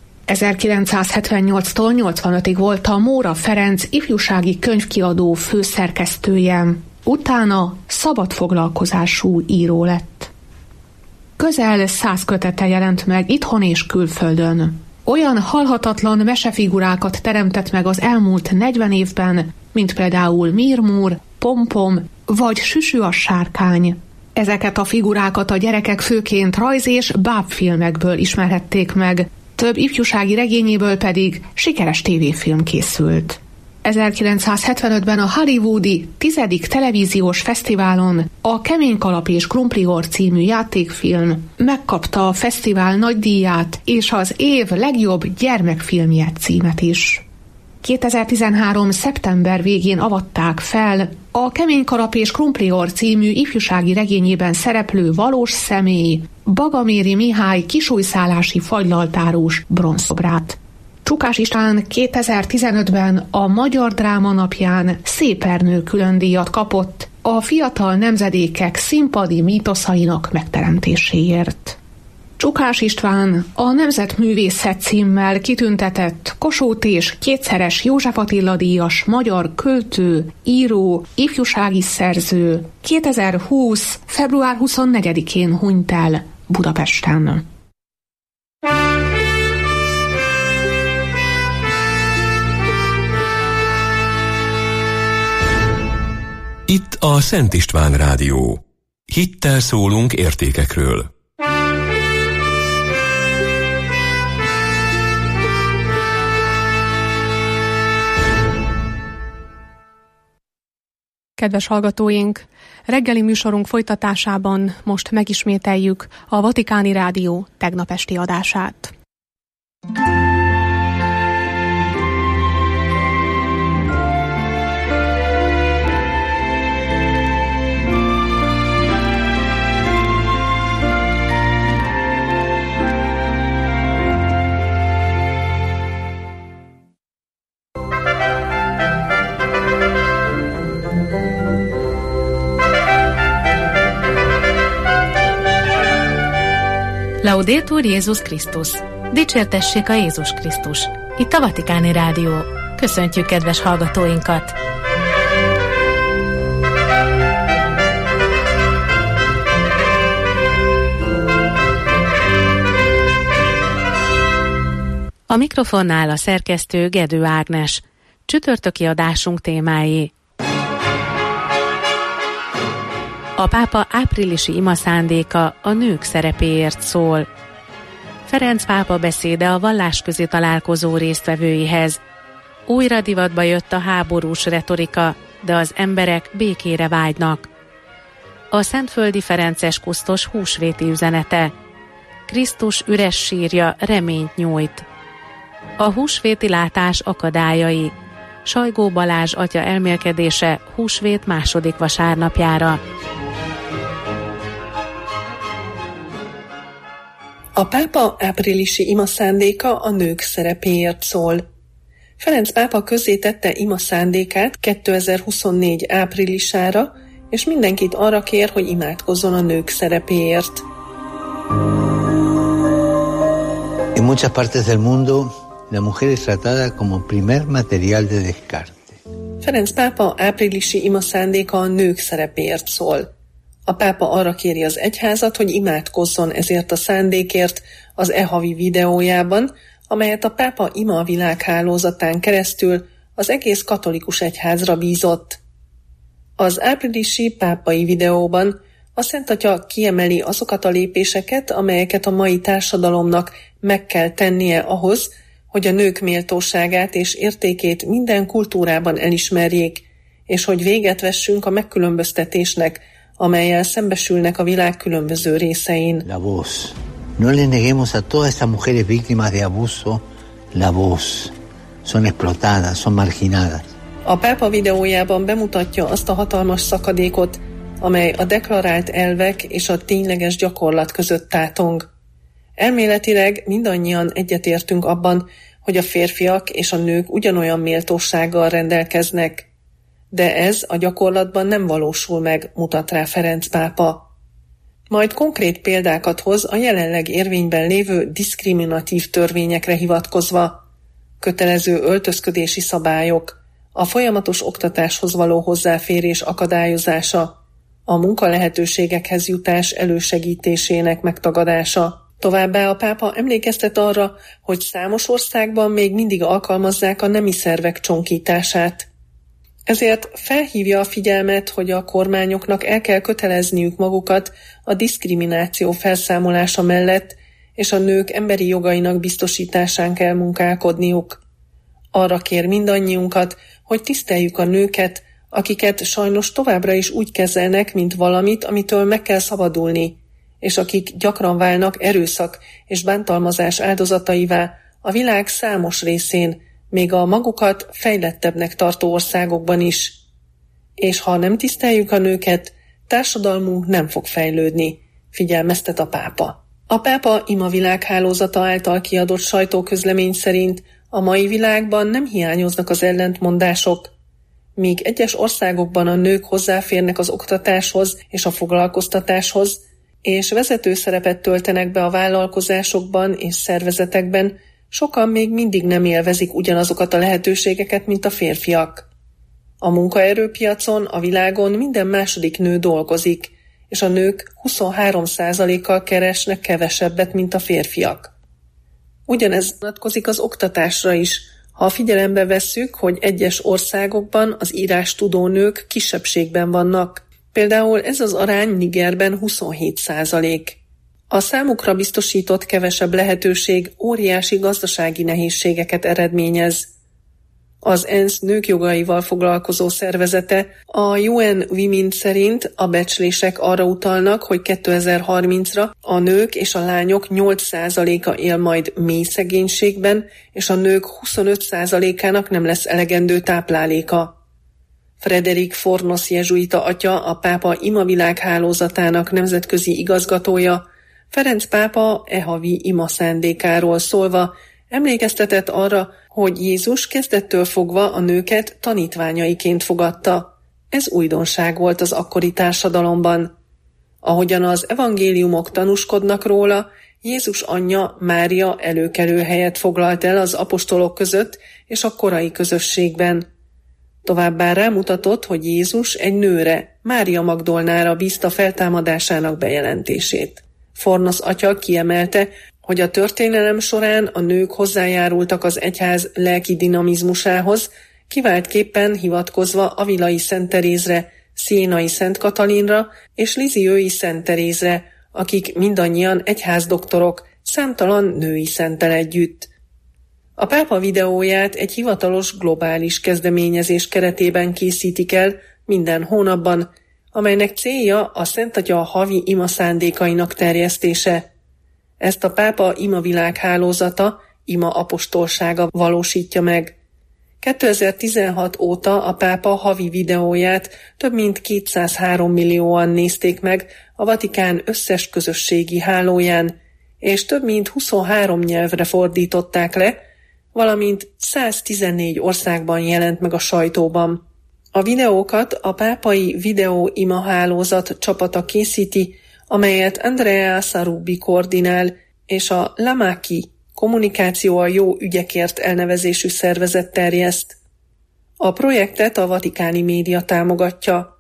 1978-tól 85-ig volt a Móra Ferenc ifjúsági könyvkiadó főszerkesztője, utána szabadfoglalkozású író lett. Közel 100 kötete jelent meg itthon és külföldön. Olyan halhatatlan mesefigurákat teremtett meg az elmúlt 40 évben, mint például Mirmúr, Pompom vagy Süsű a sárkány. Ezeket a figurákat a gyerekek főként rajz- és bábfilmekből ismerhették meg, több ifjúsági regényéből pedig sikeres tévéfilm készült. 1975-ben a hollywoodi 10. televíziós fesztiválon a Kemény kalap és krumplior című játékfilm megkapta a fesztivál nagydíját és az év legjobb gyermekfilmje címet is. 2013. szeptember végén avatták fel a Kemény kalap és krumplior című ifjúsági regényében szereplő valós személy, Bagaméri Mihály kisújszállási fagylaltárós bronzszobrát. Csukás István 2015-ben a Magyar Dráma Napján Szépernő különdíjat kapott a fiatal nemzedékek színpadi mítoszainak megteremtéséért. Csukás István a Nemzetművészet címmel kitüntetett Kossuth és kétszeres József Attila díjas magyar költő, író, ifjúsági szerző 2020. február 24-én hunyt el Budapesten. a Szent István Rádió. Hittel szólunk értékekről. Kedves hallgatóink, reggeli műsorunk folytatásában most megismételjük a Vatikáni Rádió tegnap esti adását. Laudetur Jézus Krisztus! Dicsértessék a Jézus Krisztus! Itt a Vatikáni Rádió. Köszöntjük kedves hallgatóinkat! A mikrofonnál a szerkesztő Gedő Ágnes. Csütörtöki adásunk témái: a pápa áprilisi imaszándéka a nők szerepéért szól. Ferenc pápa beszéde a vallásközi találkozó résztvevőihez. Újra divatba jött a háborús retorika, de az emberek békére vágynak. A szentföldi ferences kusztos húsvéti üzenete. Krisztus üres sírja reményt nyújt. A húsvéti látás akadályai. Sajgó Balázs atya elmélkedése húsvét második vasárnapjára. A pápa áprilisi imaszándéka a nők szerepéért szól. Ferenc pápa közzétette imaszándékát 2024 áprilisára, és mindenkit arra kér, hogy imádkozzon a nők szerepéért. En muchas partes del mundo, la mujer es tratada como primer material de descarte. Ferenc pápa áprilisi imaszándéka a nők szerepéért szól. A pápa arra kéri az egyházat, hogy imádkozzon ezért a szándékért az e-havi videójában, amelyet a pápa ima világhálózatán keresztül az egész katolikus egyházra bízott. Az áprilisi pápai videóban a Szent Atya kiemeli azokat a lépéseket, amelyeket a mai társadalomnak meg kell tennie ahhoz, hogy a nők méltóságát és értékét minden kultúrában elismerjék, és hogy véget vessünk a megkülönböztetésnek, amellyel szembesülnek a világ különböző részein. La voz. No le neguemos a todas estas mujeres víctimas de abuso la voz. Son explotadas, son marginadas. A pápa videójában bemutatja azt a hatalmas szakadékot, amely a deklarált elvek és a tényleges gyakorlat között tátong. Elméletileg mindannyian egyetértünk abban, hogy a férfiak és a nők ugyanolyan méltósággal rendelkeznek. De ez a gyakorlatban nem valósul meg, mutat rá Ferenc pápa. Majd konkrét példákat hoz a jelenleg érvényben lévő diszkriminatív törvényekre hivatkozva. Kötelező öltözködési szabályok, a folyamatos oktatáshoz való hozzáférés akadályozása, a munkalehetőségekhez jutás elősegítésének megtagadása. Továbbá a pápa emlékeztet arra, hogy számos országban még mindig alkalmazzák a nemi szervek csonkítását. Ezért felhívja a figyelmet, hogy a kormányoknak el kell kötelezniük magukat a diszkrimináció felszámolása mellett, és a nők emberi jogainak biztosításán kell munkálkodniuk. Arra kér mindannyiunkat, hogy tiszteljük a nőket, akiket sajnos továbbra is úgy kezelnek, mint valamit, amitől meg kell szabadulni, és akik gyakran válnak erőszak és bántalmazás áldozataivá a világ számos részén, még a magukat fejlettebbnek tartó országokban is. És ha nem tiszteljük a nőket, társadalmunk nem fog fejlődni, figyelmeztet a pápa. A pápa ima világhálózata által kiadott sajtóközlemény szerint a mai világban nem hiányoznak az ellentmondások. Míg egyes országokban a nők hozzáférnek az oktatáshoz és a foglalkoztatáshoz, és vezető szerepet töltenek be a vállalkozásokban és szervezetekben, sokan még mindig nem élvezik ugyanazokat a lehetőségeket, mint a férfiak. A munkaerőpiacon a világon minden második nő dolgozik, és a nők 23%-kal keresnek kevesebbet, mint a férfiak. Ugyanez vonatkozik az oktatásra is, Ha figyelembe vesszük, hogy egyes országokban az írástudó nők kisebbségben vannak, például ez az arány Nigerben 27%. A számukra biztosított kevesebb lehetőség óriási gazdasági nehézségeket eredményez. Az ENSZ nők jogaival foglalkozó szervezete, a UN Women szerint a becslések arra utalnak, hogy 2030-ra a nők és a lányok 8%-a él majd mély szegénységben, és a nők 25%-ának nem lesz elegendő tápláléka. Frederik Fornos jezsuita atya, a pápa imavilág hálózatának nemzetközi igazgatója, Ferenc pápa havi ima szándékáról szólva emlékeztetett arra, hogy Jézus kezdettől fogva a nőket tanítványaiként fogadta. Ez újdonság volt az akkori társadalomban. Ahogyan az evangéliumok tanúskodnak róla, Jézus anyja Mária előkelő helyet foglalt el az apostolok között és a korai közösségben. Továbbá rámutatott, hogy Jézus egy nőre, Mária Magdolnára bízta feltámadásának bejelentését. Fornos atya kiemelte, hogy a történelem során a nők hozzájárultak az egyház lelki dinamizmusához, kiváltképpen hivatkozva Avilai Szent Terézre, Sziénai Szent Katalinra és Lisieux-i Szent Terézre, akik mindannyian egyházdoktorok, számtalan női szenttel együtt. A pápa videóját egy hivatalos globális kezdeményezés keretében készítik el minden hónapban, amelynek célja a Szent Atya havi ima szándékainak terjesztése. Ezt a pápa imavilág hálózata, ima apostolsága valósítja meg. 2016 óta a pápa havi videóját több mint 203 millióan nézték meg a Vatikán összes közösségi hálóján, és több mint 23 nyelvre fordították le, valamint 114 országban jelent meg a sajtóban. A videókat a pápai videó ima hálózat csapata készíti, amelyet Andrea Sarubi koordinál, és a Lamaki kommunikáció a jó ügyekért elnevezésű szervezet terjeszt. A projektet a vatikáni média támogatja.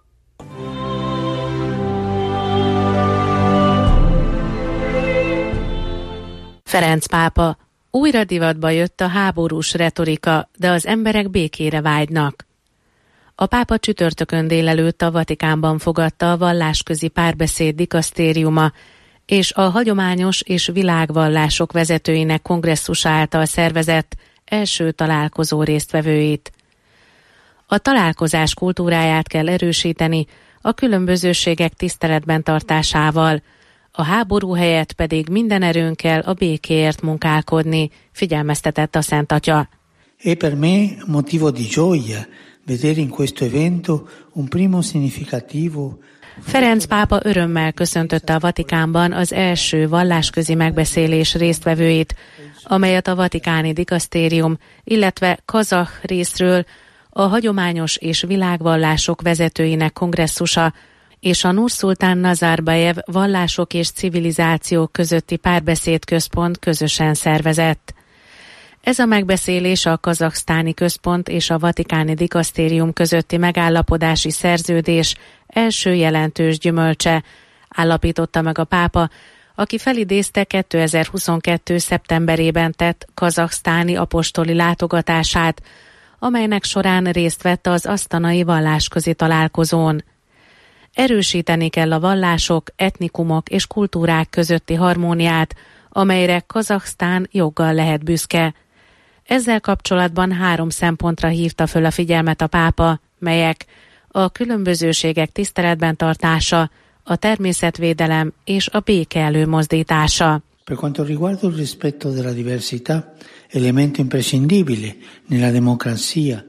Ferenc pápa: újra divatba jött a háborús retorika, de az emberek békére vágynak. A pápa csütörtökön délelőtt a Vatikánban fogadta a vallásközi párbeszéd dikasztériuma és a hagyományos és világvallások vezetőinek kongresszusa által szervezett első találkozó résztvevőit. A találkozás kultúráját kell erősíteni a különbözőségek tiszteletben tartásával, a háború helyett pedig minden erőnkkel a békéért munkálkodni, figyelmeztetett a Szent Atya. E per me motivo di gioia vedere in questo evento un primo significativo. Ferenc pápa örömmel köszöntötte a Vatikánban az első vallásközi megbeszélés résztvevőit, amelyet a vatikáni dikasztérium, illetve kazah részről a hagyományos és világvallások vezetőinek kongresszusa és a Nurszultán Nazarbayev vallások és civilizációk közötti párbeszédközpont közösen szervezett. Ez a megbeszélés a kazaksztáni központ és a vatikáni dikasztérium közötti megállapodási szerződés első jelentős gyümölcse, állapította meg a pápa, aki felidézte 2022. szeptemberében tett kazaksztáni apostoli látogatását, amelynek során részt vett az asztanai vallásközi találkozón. Erősíteni kell a vallások, etnikumok és kultúrák közötti harmóniát, amelyre Kazaksztán joggal lehet büszke. Ezzel kapcsolatban 3 szempontra hívta föl a figyelmet a pápa, melyek a különbözőségek tiszteletben tartása, a természetvédelem és a béke előmozdítása. Per quanto riguarda il rispetto della diversità, elemento imprescindibile nella democrazia.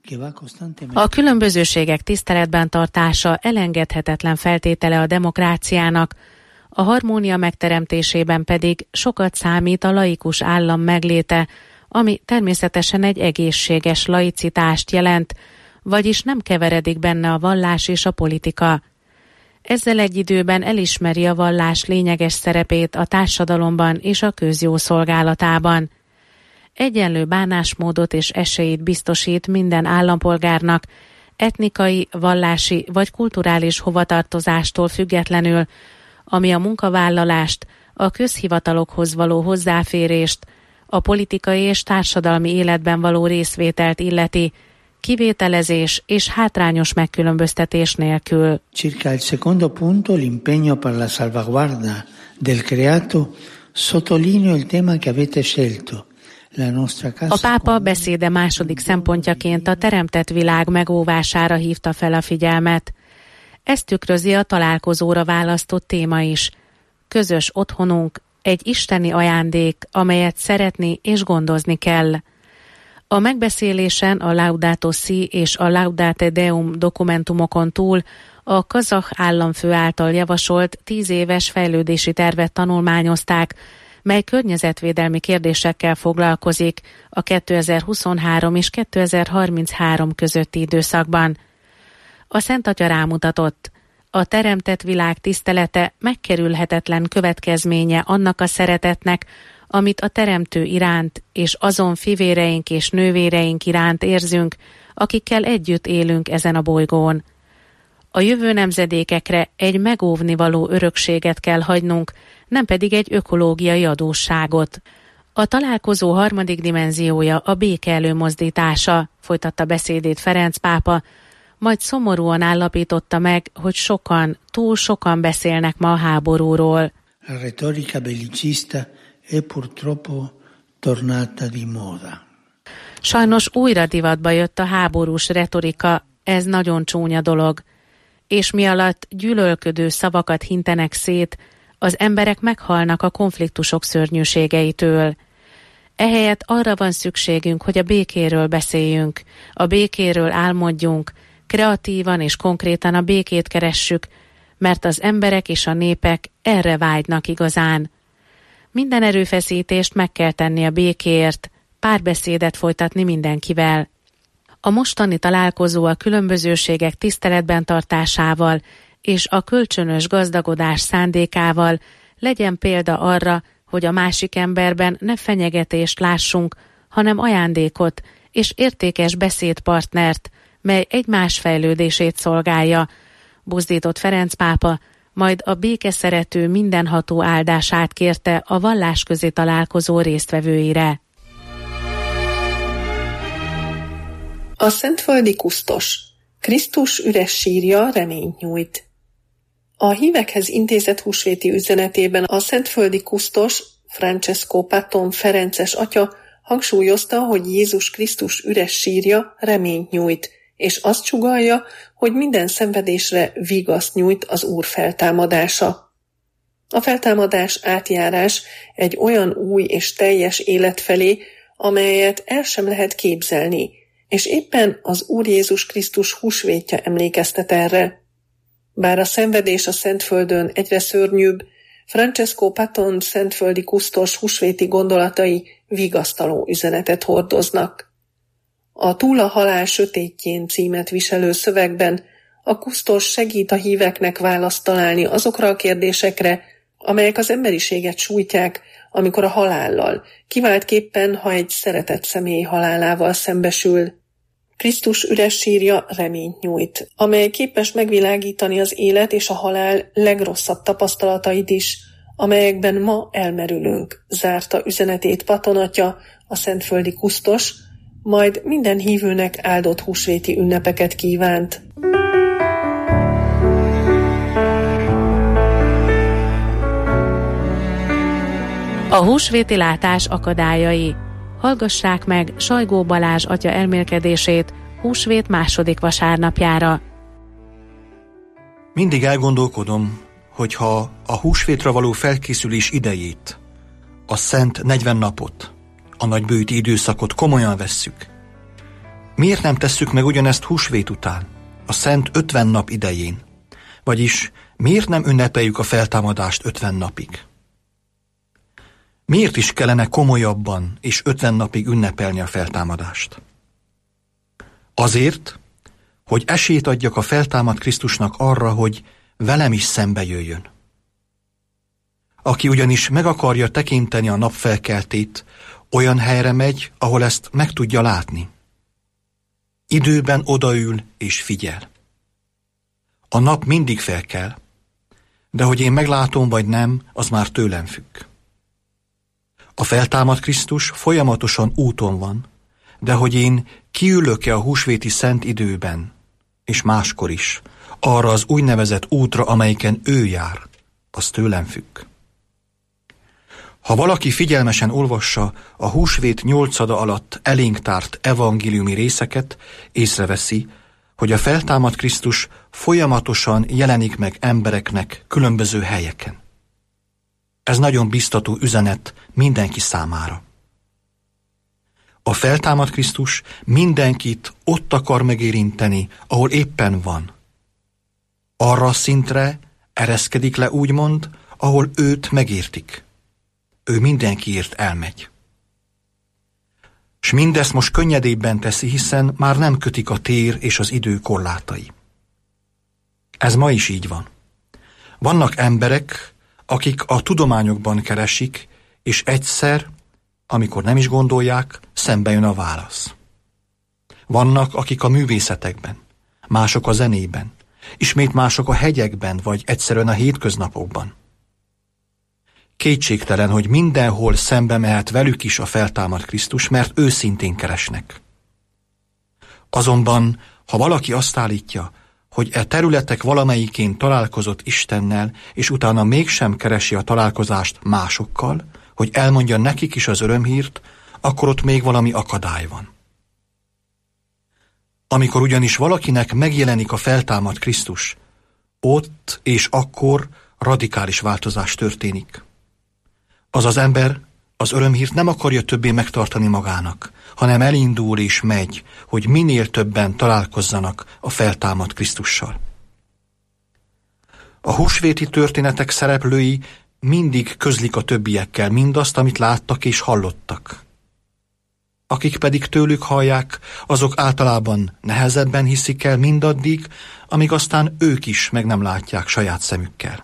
A különbözőségek tiszteletben tartása elengedhetetlen feltétele a demokráciának, a harmónia megteremtésében pedig sokat számít a laikus állam megléte, ami természetesen egy egészséges laicitást jelent, vagyis nem keveredik benne a vallás és a politika. Ezzel egy időben elismeri a vallás lényeges szerepét a társadalomban és a közjó szolgálatában. Egyenlő bánásmódot és esélyt biztosít minden állampolgárnak, etnikai, vallási vagy kulturális hovatartozástól függetlenül, ami a munkavállalást, a közhivatalokhoz való hozzáférést, a politikai és társadalmi életben való részvételt illeti, kivételezés és hátrányos megkülönböztetés nélkül. Circa il secondo punto, l'impegno per la salvaguardia del creato, sottolineo il tema che avete scelto. A pápa beszéde második szempontjaként a teremtett világ megóvására hívta fel a figyelmet. Ezt tükrözi a találkozóra választott téma is. Közös otthonunk, egy isteni ajándék, amelyet szeretni és gondozni kell. A megbeszélésen a Laudato Si és a Laudate Deum dokumentumokon túl a kazah államfő által javasolt 10 éves fejlődési tervet tanulmányozták, mely környezetvédelmi kérdésekkel foglalkozik a 2023 és 2033 közötti időszakban. A Szent Atya rámutatott, a teremtett világ tisztelete megkerülhetetlen következménye annak a szeretetnek, amit a Teremtő iránt és azon fivéreink és nővéreink iránt érzünk, akikkel együtt élünk ezen a bolygón. A jövő nemzedékekre egy megóvnivaló örökséget kell hagynunk, nem pedig egy ökológiai adósságot. A találkozó harmadik dimenziója a béke előmozdítása, folytatta beszédét Ferenc pápa, majd szomorúan állapította meg, hogy sokan, túl sokan beszélnek ma a háborúról. La retorica bellicista è purtroppo tornata di moda. Sajnos újra divatba jött a háborús retorika, ez nagyon csúnya dolog. És mi alatt gyűlölködő szavakat hintenek szét, az emberek meghalnak a konfliktusok szörnyűségeitől. Ehelyett arra van szükségünk, hogy a békéről beszéljünk, a békéről álmodjunk, kreatívan és konkrétan a békét keressük, mert az emberek és a népek erre vágynak igazán. Minden erőfeszítést meg kell tenni a békéért, párbeszédet folytatni mindenkivel. A mostani találkozó a különbözőségek tiszteletben tartásával és a kölcsönös gazdagodás szándékával legyen példa arra, hogy a másik emberben ne fenyegetést lássunk, hanem ajándékot és értékes beszédpartnert, mely egymás fejlődését szolgálja, buzdított Ferenc pápa, majd a békeszerető mindenható áldását kérte a vallásközi találkozó résztvevőire. A szentföldi kusztos. Krisztus üres sírja reményt nyújt. A hívekhez intézett húsvéti üzenetében a szentföldi kusztos, Francesco Patton ferences atya hangsúlyozta, hogy Jézus Krisztus üres sírja reményt nyújt, és azt sugallja, hogy minden szenvedésre vigaszt nyújt az Úr feltámadása. A feltámadás átjárás egy olyan új és teljes élet felé, amelyet el sem lehet képzelni, és éppen az Úr Jézus Krisztus húsvétja emlékeztet erre. Bár a szenvedés a Szentföldön egyre szörnyűbb, Francesco Patton szentföldi kusztos húsvéti gondolatai vigasztaló üzenetet hordoznak. A Túl a halál sötétjén címet viselő szövegben a kusztos segít a híveknek választ találni azokra a kérdésekre, amelyek az emberiséget sújtják, amikor a halállal, kiváltképpen, ha egy szeretett személy halálával szembesül. Krisztus üres sírja reményt nyújt, amely képes megvilágítani az élet és a halál legrosszabb tapasztalatait is, amelyekben ma elmerülünk, zárta üzenetét Patton atya, a szentföldi kusztos, majd minden hívőnek áldott húsvéti ünnepeket kívánt. A húsvéti látás akadályai. Hallgassák meg Sajgó Balázs atya elmélkedését húsvét második vasárnapjára. Mindig elgondolkodom, hogyha a húsvétra való felkészülés idejét, a szent 40 napot, a nagybőti időszakot komolyan vesszük. Miért nem tesszük meg ugyanezt húsvét után, a szent 50 nap idején? Vagyis miért nem ünnepeljük a feltámadást 50 napig? Miért is kellene komolyabban és 50 napig ünnepelni a feltámadást? Azért, hogy esélyt adjak a feltámadt Krisztusnak arra, hogy velem is szembe jöjjön. Aki ugyanis meg akarja tekinteni a napfelkeltét, olyan helyre megy, ahol ezt meg tudja látni. Időben odaül és figyel. A nap mindig felkel, de hogy én meglátom vagy nem, az már tőlem függ. A feltámadt Krisztus folyamatosan úton van, de hogy én kiülök-e a húsvéti szent időben, és máskor is, arra az úgynevezett útra, amelyiken ő jár, az tőlem függ. Ha valaki figyelmesen olvassa a húsvét 8. alatt elénk tárt evangéliumi részeket, észreveszi, hogy a feltámadt Krisztus folyamatosan jelenik meg embereknek különböző helyeken. Ez nagyon biztató üzenet mindenki számára. A feltámadt Krisztus mindenkit ott akar megérinteni, ahol éppen van. Arra a szintre ereszkedik le, úgymond, ahol őt megértik. Ő mindenkiért elmegy. S mindezt most könnyedébben teszi, hiszen már nem kötik a tér és az idő korlátai. Ez ma is így van. Vannak emberek, akik a tudományokban keresik, és egyszer, amikor nem is gondolják, szembe jön a válasz. Vannak, akik a művészetekben, mások a zenében, ismét mások a hegyekben, vagy egyszerűen a hétköznapokban. Kétségtelen, hogy mindenhol szembe mehet velük is a feltámadt Krisztus, mert őszintén keresnek. Azonban, ha valaki azt állítja, hogy e területek valamelyikén találkozott Istennel, és utána mégsem keresi a találkozást másokkal, hogy elmondja nekik is az örömhírt, akkor ott még valami akadály van. Amikor ugyanis valakinek megjelenik a feltámadt Krisztus, ott és akkor radikális változás történik. Az az ember az örömhírt nem akarja többé megtartani magának, hanem elindul és megy, hogy minél többen találkozzanak a feltámadt Krisztussal. A húsvéti történetek szereplői mindig közlik a többiekkel mindazt, amit láttak és hallottak. Akik pedig tőlük hallják, azok általában nehezebben hiszik el mindaddig, amíg aztán ők is meg nem látják saját szemükkel.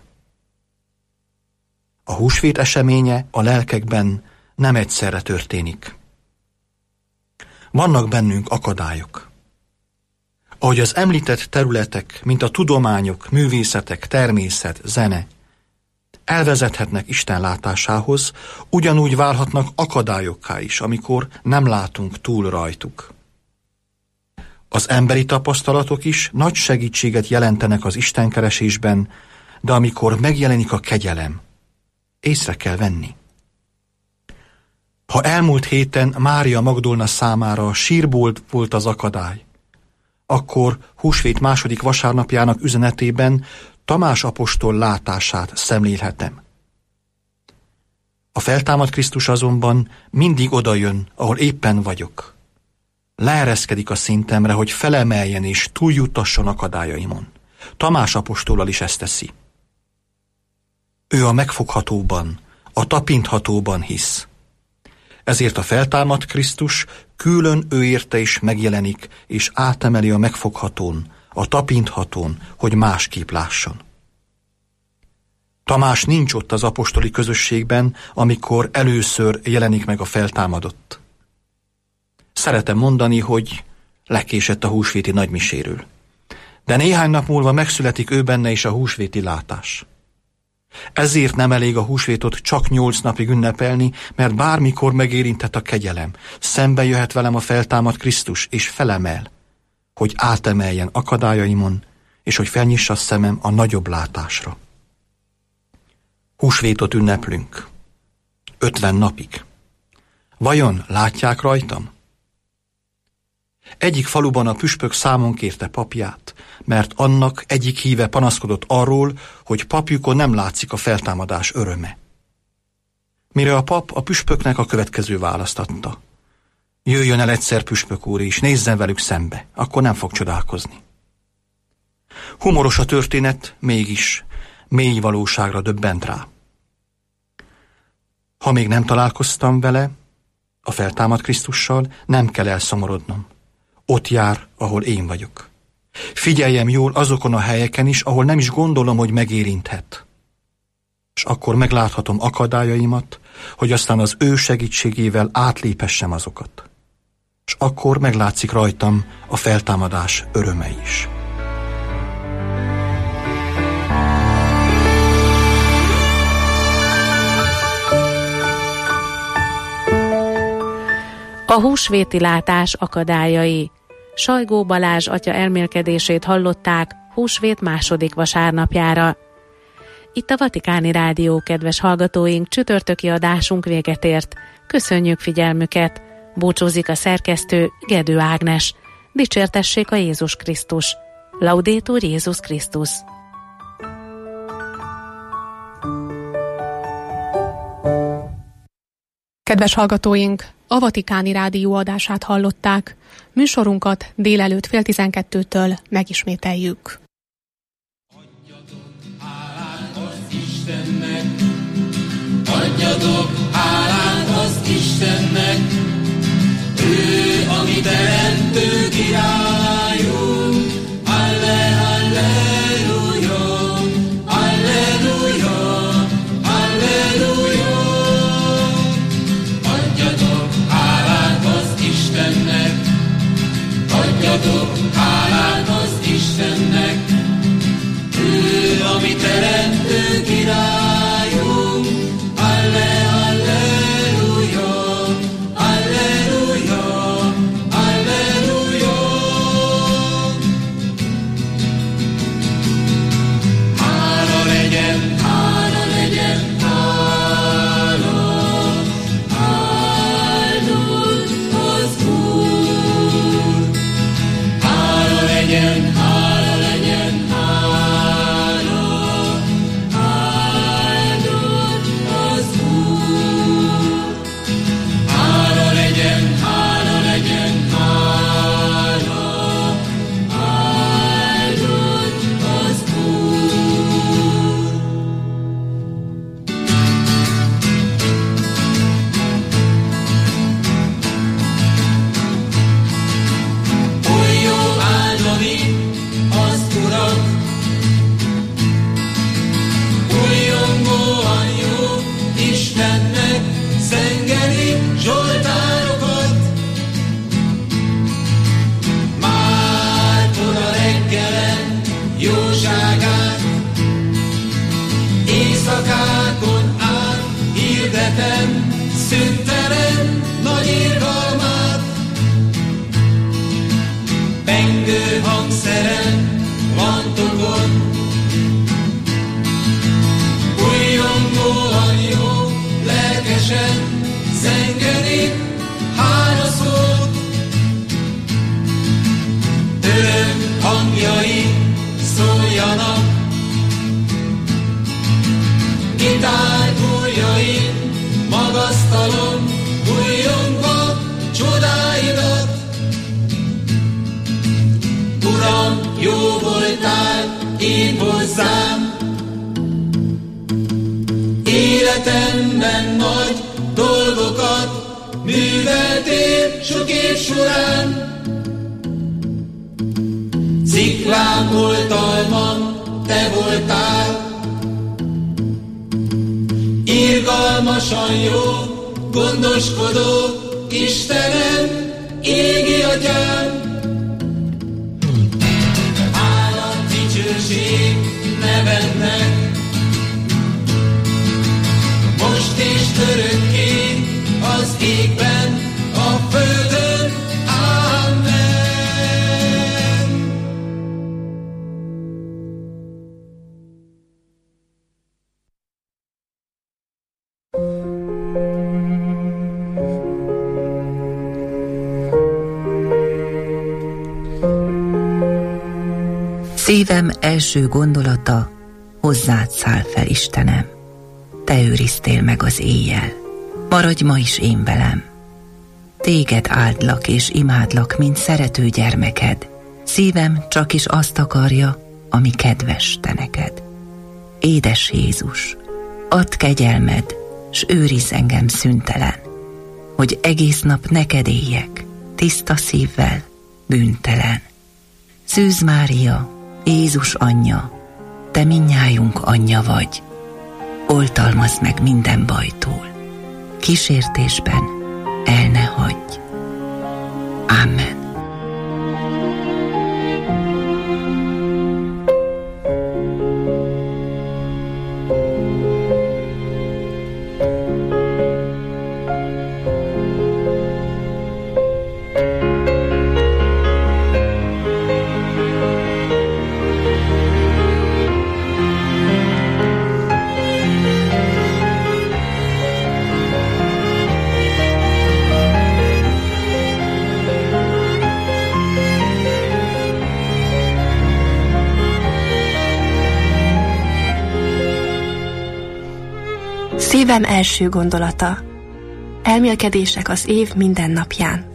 A húsvét eseménye a lelkekben nem egyszerre történik. Vannak bennünk akadályok. Ahogy az említett területek, mint a tudományok, művészetek, természet, zene, elvezethetnek Isten látásához, ugyanúgy válhatnak akadályokká is, amikor nem látunk túl rajtuk. Az emberi tapasztalatok is nagy segítséget jelentenek az istenkeresésben, de amikor megjelenik a kegyelem, észre kell venni. Ha elmúlt héten Mária Magdolna számára sírból volt az akadály, akkor húsvét második vasárnapjának üzenetében Tamás apostol látását szemlélhetem. A feltámadt Krisztus azonban mindig odajön, ahol éppen vagyok. Leereszkedik a szintemre, hogy felemeljen és túljuttasson akadályaimon. Tamás apostollal is ezt teszi. Ő a megfoghatóban, a tapinthatóban hisz. Ezért a feltámadt Krisztus külön ő érte is megjelenik, és átemeli a megfoghatón, a tapinthatón, hogy másképp lásson. Tamás nincs ott az apostoli közösségben, amikor először jelenik meg a feltámadott. Szeretem mondani, hogy lekésett a húsvéti nagymiséről. De néhány nap múlva megszületik ő benne is a húsvéti látás. Ezért nem elég a húsvétot csak 8 napig ünnepelni, mert bármikor megérintett a kegyelem. Szembe jöhet velem a feltámadt Krisztus, és felemel, hogy átemeljen akadályaimon, és hogy felnyissa a szemem a nagyobb látásra. Húsvétot ünneplünk. 50 napig. Vajon látják rajtam? Egyik faluban a püspök számon kérte papját, mert annak egyik híve panaszkodott arról, hogy papjukon nem látszik a feltámadás öröme. Mire a pap a püspöknek a következő választ adta. Jöjjön el egyszer, püspök úr, és nézzen velük szembe, akkor nem fog csodálkozni. Humoros a történet, mégis mély valóságra döbbent rá. Ha még nem találkoztam vele, a feltámadt Krisztussal, nem kell elszomorodnom. Ott jár, ahol én vagyok. Figyeljem jól azokon a helyeken is, ahol nem is gondolom, hogy megérinthet. És akkor megláthatom akadályaimat, hogy aztán az ő segítségével átléphessem azokat. És akkor meglátszik rajtam a feltámadás öröme is. A húsvéti látás akadályai. Sajgó Balázs atya elmélkedését hallották húsvét második vasárnapjára. Itt a Vatikáni Rádió, kedves hallgatóink, csütörtöki adásunk véget ért. Köszönjük figyelmüket! Búcsúzik a szerkesztő, Gedő Ágnes. Dicsértessék a Jézus Krisztus! Laudetur Jézus Krisztus! Kedves hallgatóink, a Vatikáni Rádió adását hallották. Műsorunkat délelőtt 11:30-től megismételjük. Adjatok hálát az Istennek, ő a mi teremtő királyunk. Halleluja, halleluja, halleluja. Adjatok hálát az Istennek, adjatok hálát az Istennek, ő a mi teremtő királyunk. Szüntelen nagy irgalmát, pengő hangszeren vantokon, újongóan jó, lelkesen zengeni hála szót. Öröm hangjai szóljanak, gitár ujjai, magasztalom, újjongva csodáidat. Uram, jó voltál én hozzám, életemben nagy dolgokat műveltél sok év során. Sziklám oltalmam, te voltál, irgalmasan jó, gondoskodó Istenem, égi atyám. Hála, dicsőség nevednek, most és örökké az égben, a földön. Amen. Szívem első gondolata, hozzád száll fel, Istenem. Te őriztél meg az éjjel, maradj ma is én velem. Téged áldlak és imádlak, mint szerető gyermeked. Szívem csak is azt akarja, ami kedves te neked. Édes Jézus, add kegyelmed, s őrizz engem szüntelen, hogy egész nap neked éljek, tiszta szívvel, bűntelen. Szűz Mária, Jézus anyja, te mindnyájunk anyja vagy, oltalmazd meg minden bajtól, kísértésben el ne hagyj. Amen. Szívem első gondolata. Elmélkedések az év minden napján.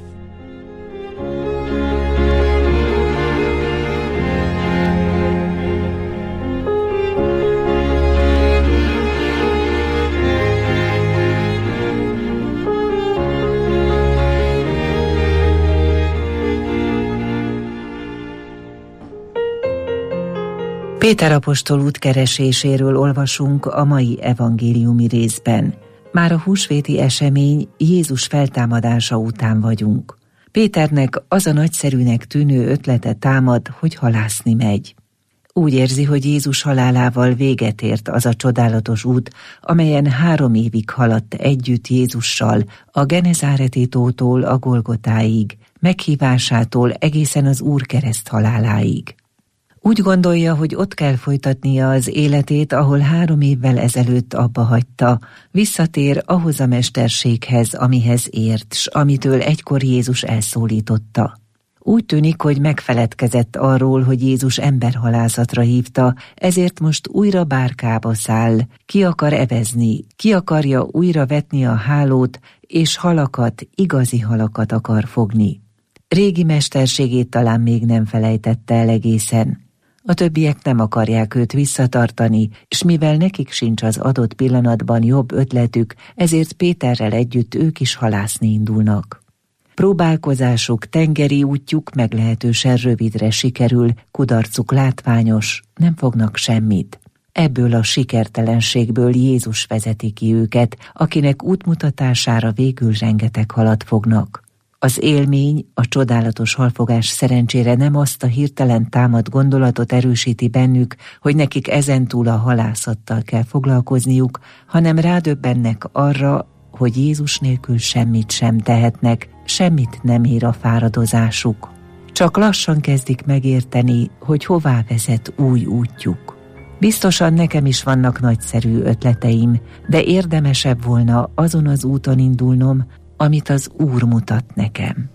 Péter apostol útkereséséről olvasunk a mai evangéliumi részben. Már a húsvéti esemény, Jézus feltámadása után vagyunk. Péternek az a nagyszerűnek tűnő ötlete támad, hogy halászni megy. Úgy érzi, hogy Jézus halálával véget ért az a csodálatos út, amelyen 3 évig haladt együtt Jézussal, a Genezáreti tótól a Golgotáig, meghívásától egészen az Úr kereszt haláláig. Úgy gondolja, hogy ott kell folytatnia az életét, ahol 3 évvel ezelőtt abba hagyta. Visszatér ahhoz a mesterséghez, amihez ért, s amitől egykor Jézus elszólította. Úgy tűnik, hogy megfeledkezett arról, hogy Jézus emberhalászatra hívta, ezért most újra bárkába száll, ki akar evezni, ki akarja újra vetni a hálót, és halakat, igazi halakat akar fogni. Régi mesterségét talán még nem felejtette el egészen. A többiek nem akarják őt visszatartani, s mivel nekik sincs az adott pillanatban jobb ötletük, ezért Péterrel együtt ők is halászni indulnak. Próbálkozásuk, tengeri útjuk meglehetősen rövidre sikerül, kudarcuk látványos, nem fognak semmit. Ebből a sikertelenségből Jézus vezeti ki őket, akinek útmutatására végül rengeteg halat fognak. Az élmény, a csodálatos halfogás szerencsére nem azt a hirtelen támadt gondolatot erősíti bennük, hogy nekik ezentúl a halászattal kell foglalkozniuk, hanem rádöbbennek arra, hogy Jézus nélkül semmit sem tehetnek, semmit nem ér a fáradozásuk. Csak lassan kezdik megérteni, hogy hová vezet új útjuk. Biztosan nekem is vannak nagyszerű ötleteim, de érdemesebb volna azon az úton indulnom, amit az Úr mutat nekem.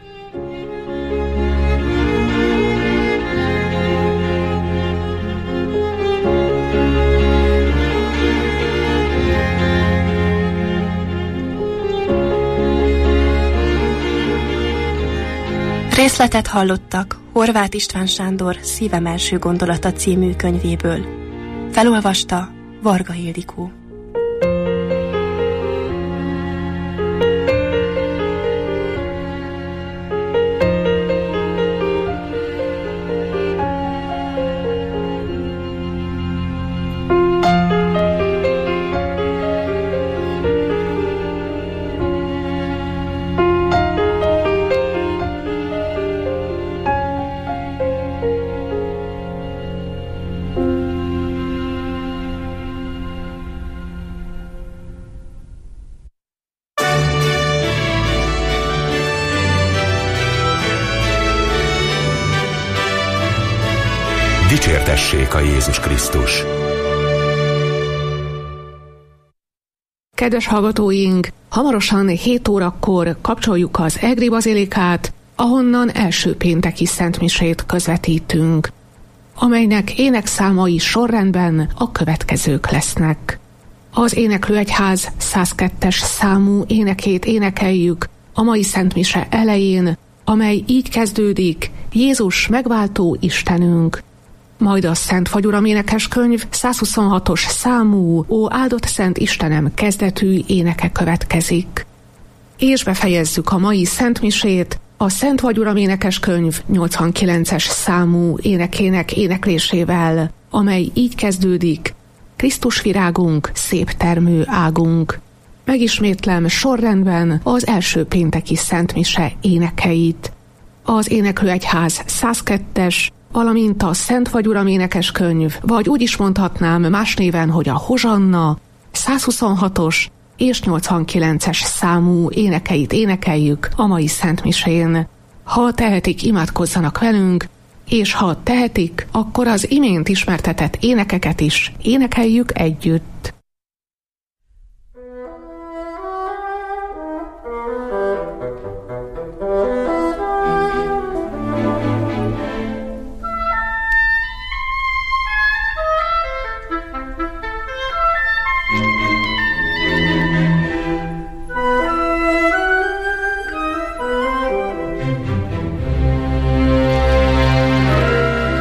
Részletet hallottak Horváth István Sándor Szívem első gondolata című könyvéből. Felolvasta Varga Ildikó. Dicsértessék a Jézus Krisztus! Kedves hallgatóink, hamarosan 7 órakor kapcsoljuk az Egri Bazilikát, ahonnan első pénteki szentmisét közvetítünk, amelynek énekszámai sorrendben a következők lesznek. Az Éneklőegyház 102-es számú énekét énekeljük a mai szentmise elején, amely így kezdődik: Jézus megváltó Istenünk. Majd a Szent Fagyuram énekeskönyv 126-os számú Ó áldott Szent Istenem kezdetű éneke következik. És befejezzük a mai szentmisét a Szent Fagyuram énekeskönyv 89-es számú énekének éneklésével, amely így kezdődik: Krisztus virágunk, szép termő águnk. Megismétlem sorrendben az első pénteki szentmise énekeit. Az Éneklőegyház 102-es, valamint a Szent Fagyuram énekeskönyv, vagy úgy is mondhatnám más néven, hogy a Hozsanna 126-os és 89-es számú énekeit énekeljük a mai szentmisén. Ha tehetik, imádkozzanak velünk, és ha tehetik, akkor az imént ismertetett énekeket is énekeljük együtt.